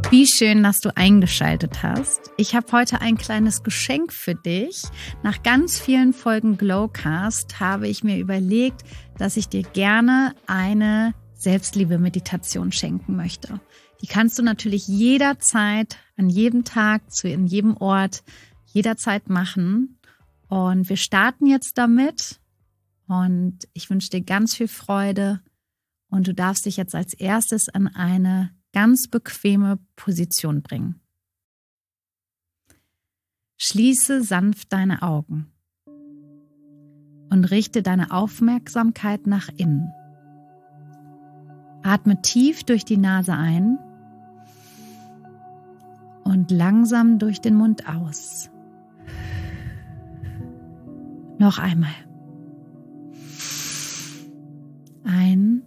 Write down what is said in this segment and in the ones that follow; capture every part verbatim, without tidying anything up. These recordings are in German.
Wie schön, dass du eingeschaltet hast. Ich habe heute ein kleines Geschenk für dich. Nach ganz vielen Folgen Glowcast habe ich mir überlegt, dass ich dir gerne eine Selbstliebe-Meditation schenken möchte. Die kannst du natürlich jederzeit, an jedem Tag, zu in jedem Ort, jederzeit machen. Und wir starten jetzt damit. Und ich wünsche dir ganz viel Freude. Und du darfst dich jetzt als erstes an eine ganz bequeme Position bringen. Schließe sanft deine Augen und richte deine Aufmerksamkeit nach innen. Atme tief durch die Nase ein und langsam durch den Mund aus. Noch einmal. Ein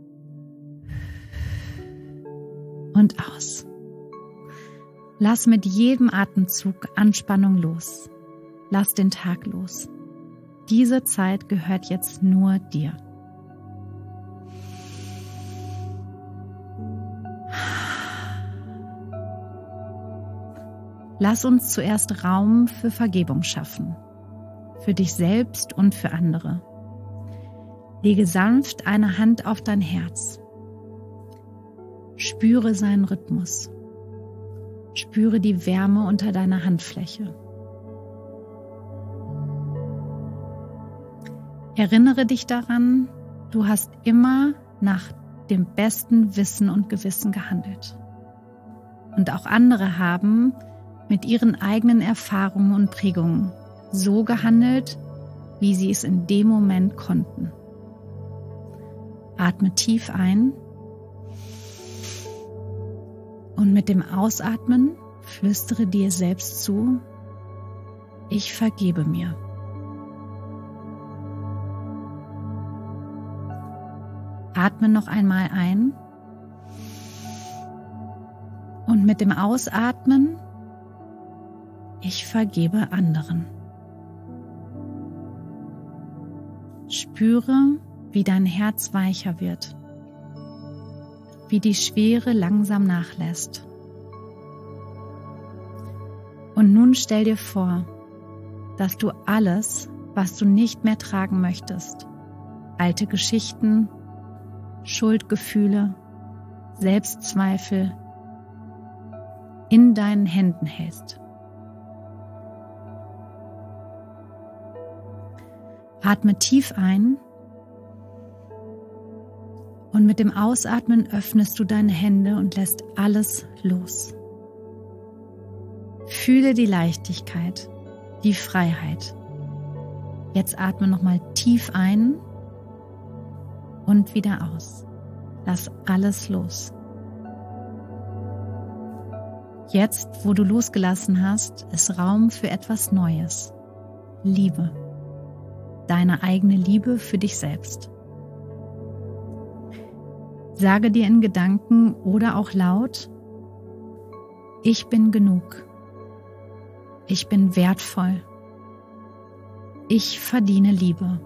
und aus. Lass mit jedem Atemzug Anspannung los. Lass den Tag los. Diese Zeit gehört jetzt nur dir. Lass uns zuerst Raum für Vergebung schaffen. Für dich selbst und für andere. Lege sanft eine Hand auf dein Herz. Spüre seinen Rhythmus. Spüre die Wärme unter deiner Handfläche. Erinnere dich daran, du hast immer nach dem besten Wissen und Gewissen gehandelt. Und auch andere haben mit ihren eigenen Erfahrungen und Prägungen so gehandelt, wie sie es in dem Moment konnten. Atme tief ein. Und mit dem Ausatmen flüstere dir selbst zu, ich vergebe mir. Atme noch einmal ein und mit dem Ausatmen, ich vergebe anderen. Spüre, wie dein Herz weicher wird. Wie die Schwere langsam nachlässt. Und nun stell dir vor, dass du alles, was du nicht mehr tragen möchtest, alte Geschichten, Schuldgefühle, Selbstzweifel, in deinen Händen hältst. Atme tief ein. Und mit dem Ausatmen öffnest du deine Hände und lässt alles los. Fühle die Leichtigkeit, die Freiheit. Jetzt atme nochmal tief ein und wieder aus. Lass alles los. Jetzt, wo du losgelassen hast, ist Raum für etwas Neues. Liebe. Deine eigene Liebe für dich selbst. Sage dir in Gedanken oder auch laut, ich bin genug. Ich bin wertvoll. Ich verdiene Liebe.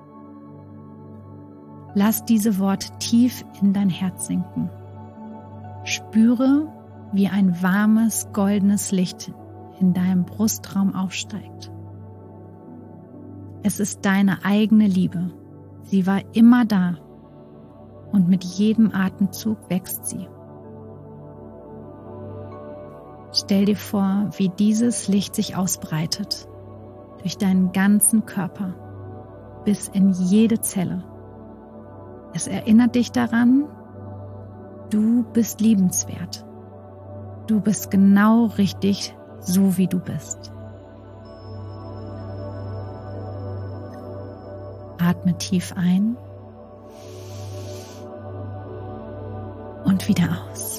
Lass diese Worte tief in dein Herz sinken. Spüre, wie ein warmes, goldenes Licht in deinem Brustraum aufsteigt. Es ist deine eigene Liebe. Sie war immer da. Und mit jedem Atemzug wächst sie. Stell dir vor, wie dieses Licht sich ausbreitet, durch deinen ganzen Körper, bis in jede Zelle. Es erinnert dich daran, du bist liebenswert. Du bist genau richtig, so wie du bist. Atme tief ein. Und wieder aus.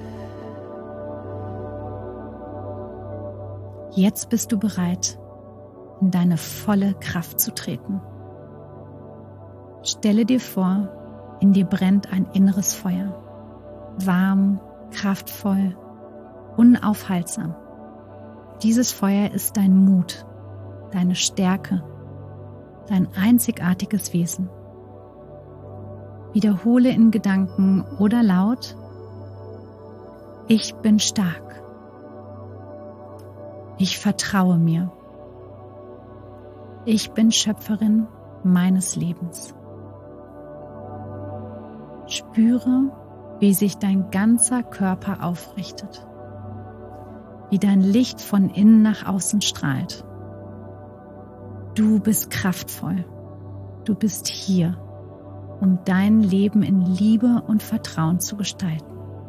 Jetzt bist du bereit, in deine volle Kraft zu treten. Stelle dir vor, in dir brennt ein inneres Feuer. Warm, kraftvoll, unaufhaltsam. Dieses Feuer ist dein Mut, deine Stärke, dein einzigartiges Wesen. Wiederhole in Gedanken oder laut: Ich bin stark. Ich vertraue mir. Ich bin Schöpferin meines Lebens. Spüre, wie sich dein ganzer Körper aufrichtet, wie dein Licht von innen nach außen strahlt. Du bist kraftvoll. Du bist hier, um dein Leben in Liebe und Vertrauen zu gestalten.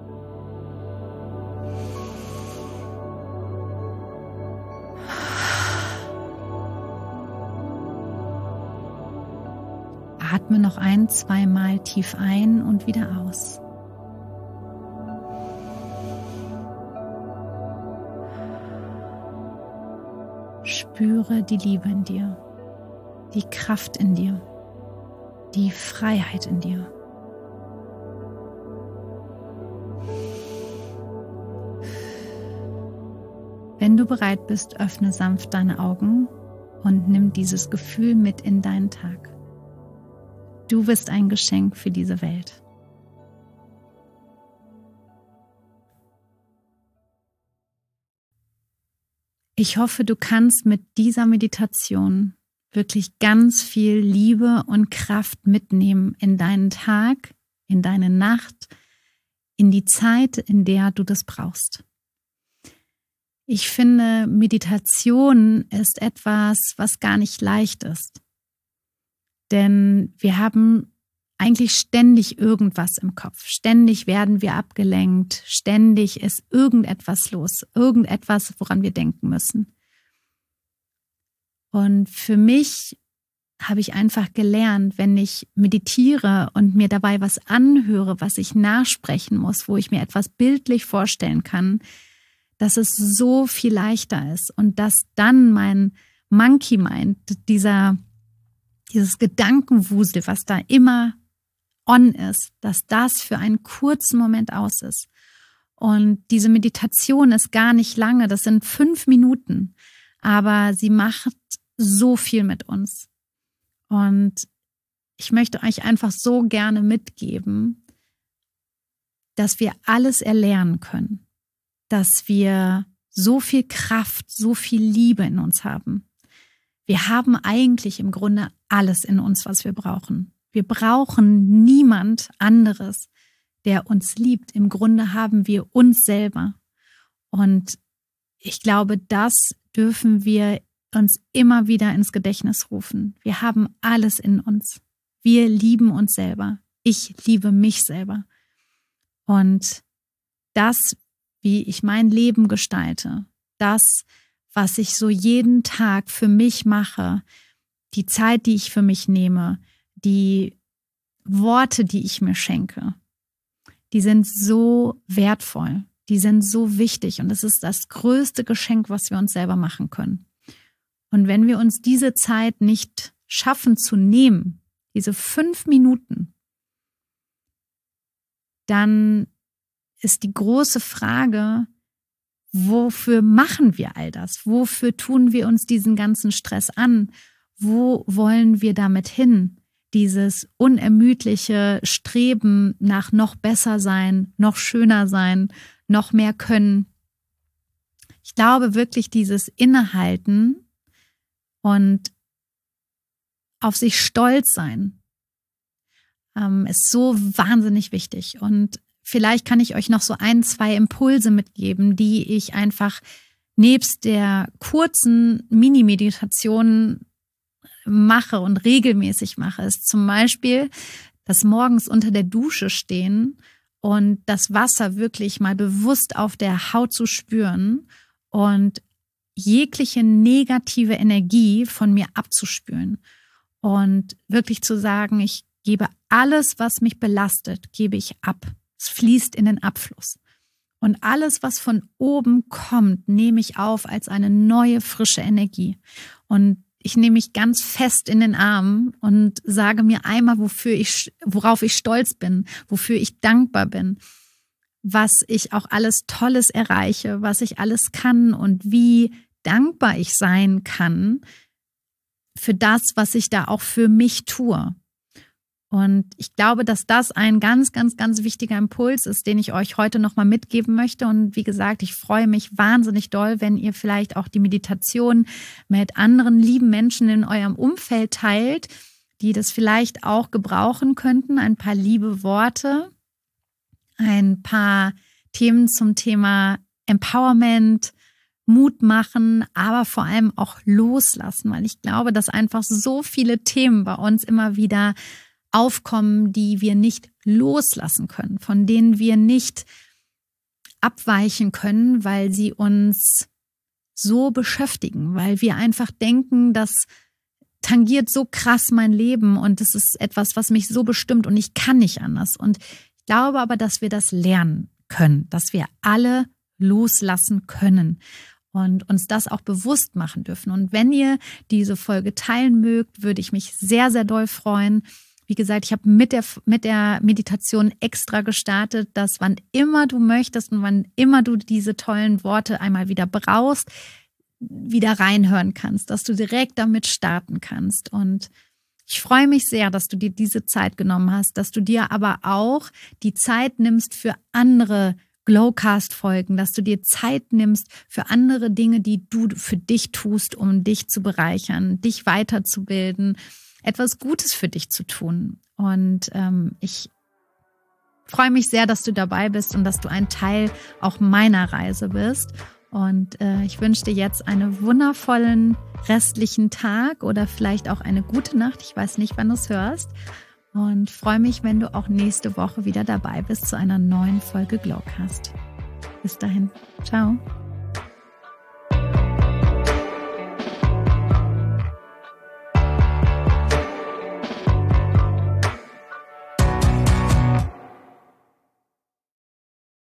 Atme noch ein, zweimal tief ein und wieder aus. Spüre die Liebe in dir, die Kraft in dir, die Freiheit in dir. Wenn du bereit bist, öffne sanft deine Augen und nimm dieses Gefühl mit in deinen Tag. Du bist ein Geschenk für diese Welt. Ich hoffe, du kannst mit dieser Meditation wirklich ganz viel Liebe und Kraft mitnehmen in deinen Tag, in deine Nacht, in die Zeit, in der du das brauchst. Ich finde, Meditation ist etwas, was gar nicht leicht ist. Denn wir haben eigentlich ständig irgendwas im Kopf. Ständig werden wir abgelenkt. Ständig ist irgendetwas los. Irgendetwas, woran wir denken müssen. Und für mich habe ich einfach gelernt, wenn ich meditiere und mir dabei was anhöre, was ich nachsprechen muss, wo ich mir etwas bildlich vorstellen kann, dass es so viel leichter ist und dass dann mein Monkey Mind, dieser Dieses Gedankenwusel, was da immer on ist, dass das für einen kurzen Moment aus ist. Und diese Meditation ist gar nicht lange, das sind fünf Minuten, aber sie macht so viel mit uns. Und ich möchte euch einfach so gerne mitgeben, dass wir alles erlernen können, dass wir so viel Kraft, so viel Liebe in uns haben. Wir haben eigentlich im Grunde alles in uns, was wir brauchen. Wir brauchen niemand anderes, der uns liebt. Im Grunde haben wir uns selber. Und ich glaube, das dürfen wir uns immer wieder ins Gedächtnis rufen. Wir haben alles in uns. Wir lieben uns selber. Ich liebe mich selber. Und das, wie ich mein Leben gestalte, das, was ich so jeden Tag für mich mache, die Zeit, die ich für mich nehme, die Worte, die ich mir schenke, die sind so wertvoll, die sind so wichtig und es ist das größte Geschenk, was wir uns selber machen können. Und wenn wir uns diese Zeit nicht schaffen zu nehmen, diese fünf Minuten, dann ist die große Frage, wofür machen wir all das? Wofür tun wir uns diesen ganzen Stress an? Wo wollen wir damit hin? Dieses unermüdliche Streben nach noch besser sein, noch schöner sein, noch mehr können. Ich glaube wirklich, dieses Innehalten und auf sich stolz sein ähm, ist so wahnsinnig wichtig. Und vielleicht kann ich euch noch so ein, zwei Impulse mitgeben, die ich einfach nebst der kurzen Mini-Meditation mache und regelmäßig mache. Ist zum Beispiel das morgens unter der Dusche stehen und das Wasser wirklich mal bewusst auf der Haut zu spüren und jegliche negative Energie von mir abzuspülen und wirklich zu sagen, ich gebe alles, was mich belastet, gebe ich ab. Es fließt in den Abfluss. Und alles, was von oben kommt, nehme ich auf als eine neue, frische Energie. Und ich nehme mich ganz fest in den Arm und sage mir einmal, wofür ich, worauf ich stolz bin, wofür ich dankbar bin, was ich auch alles Tolles erreiche, was ich alles kann und wie dankbar ich sein kann für das, was ich da auch für mich tue. Und ich glaube, dass das ein ganz, ganz, ganz wichtiger Impuls ist, den ich euch heute nochmal mitgeben möchte. Und wie gesagt, ich freue mich wahnsinnig doll, wenn ihr vielleicht auch die Meditation mit anderen lieben Menschen in eurem Umfeld teilt, die das vielleicht auch gebrauchen könnten. Ein paar liebe Worte, ein paar Themen zum Thema Empowerment, Mut machen, aber vor allem auch loslassen, weil ich glaube, dass einfach so viele Themen bei uns immer wieder aufkommen, die wir nicht loslassen können, von denen wir nicht abweichen können, weil sie uns so beschäftigen, weil wir einfach denken, das tangiert so krass mein Leben und das ist etwas, was mich so bestimmt und ich kann nicht anders. Und ich glaube aber, dass wir das lernen können, dass wir alle loslassen können und uns das auch bewusst machen dürfen. Und wenn ihr diese Folge teilen mögt, würde ich mich sehr, sehr doll freuen. Wie gesagt, ich habe mit der, mit der Meditation extra gestartet, dass wann immer du möchtest und wann immer du diese tollen Worte einmal wieder brauchst, wieder reinhören kannst, dass du direkt damit starten kannst. Und ich freue mich sehr, dass du dir diese Zeit genommen hast, dass du dir aber auch die Zeit nimmst für andere Glowcast-Folgen, dass du dir Zeit nimmst für andere Dinge, die du für dich tust, um dich zu bereichern, dich weiterzubilden, etwas Gutes für dich zu tun. Und ähm, ich freue mich sehr, dass du dabei bist und dass du ein Teil auch meiner Reise bist. Und äh, ich wünsche dir jetzt einen wundervollen restlichen Tag oder vielleicht auch eine gute Nacht. Ich weiß nicht, wann du es hörst. Und freue mich, wenn du auch nächste Woche wieder dabei bist zu einer neuen Folge Glowcast. Bis dahin. Ciao.